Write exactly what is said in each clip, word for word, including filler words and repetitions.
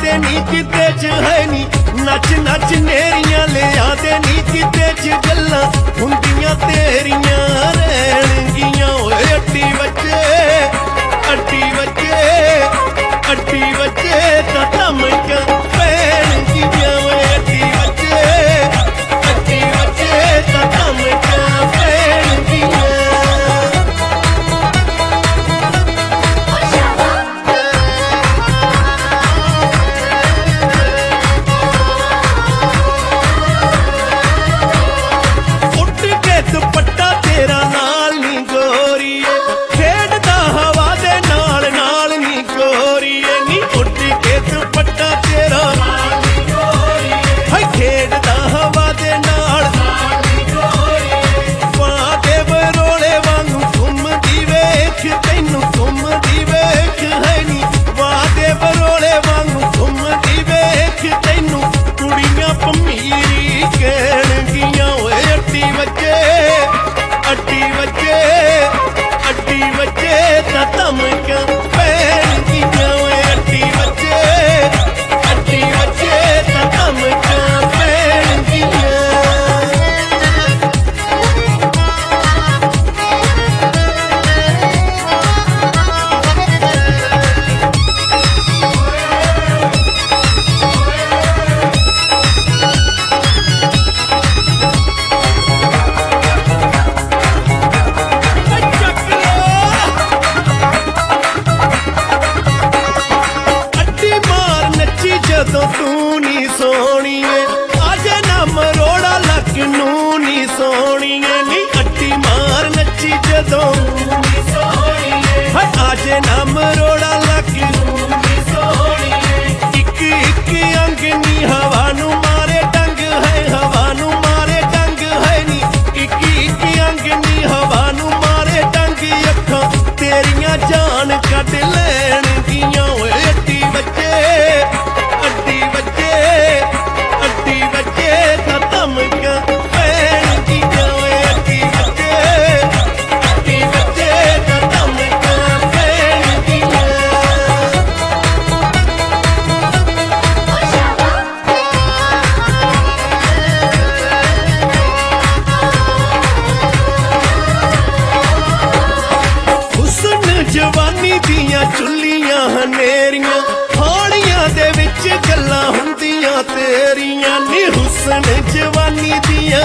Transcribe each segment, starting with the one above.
दे नी किते च है नी नच नच नेरियां ले आदे नी किते च गल्लां हुंदियां तेरियां रहणगियां ओए अड्डी बच्चे अड्डी बच्चे अड्डी बच्चे तां धमकां पैणगियां ओए अड्डी बच्चे अड्डी बच्चे तां धमकां पैणगियां दुपट्टा तेरा नाल नी गोरीए खेडदा हवा दे नाल नाल नी गोरीए नी उड़ के दुपट्टा तेरा नाल नी गोरीए हाय खेडदा हवा दे नाल नाल नी गोरीए पां दे बरोले वांगू घुमदी वेख तैनू घुमदी वेख है नी पां दे बरोले वांगू घुमदी वेख तैनू कुड़ियां भमीरी कहणगियां ओए अड्डी बच्चे अड्डी बच्चे अड्डी बच्चे तां धमकां पैणगियां ओए अड्डी बच्चे अड्डी बच्चे तां धमकां पैणगियां जदों तू नी सोहणीए आजे ना मरोड़ा लक नू नी सोहणीए नी अड्डी मार नच्ची जदों आजे ना मरोड़ा लक नू नी सोहणीए इक इक अंग नी हवा नू मारे डंग है हवा नू मारे डंग है नी इक इक अंग नी हवा नू मारे डंग अखां तेरियां जान कढ लैणगियां ओए अड्डी बच्चे अड्डी बच्चे अड्डी बच्चे तां धमकां पैणगियां ओए अड्डी बच्चे अड्डी बच्चे तां धमकां पैणगियां हुस्न जवानी दियां चुल्लियां हनेरियां हाड़ियां दे विच गल्लां हुंदियां तेरियां नी हुस्न जवानी दियां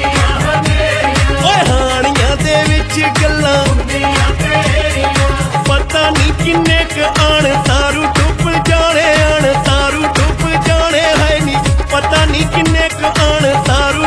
ओए हाड़ियां दे विच गल्लां हुंदियां तेरियां पता नी किन्ने क आण तारू डुब जाने आण तारू डुब जाने है नी पता नी किन्ने क आण तारू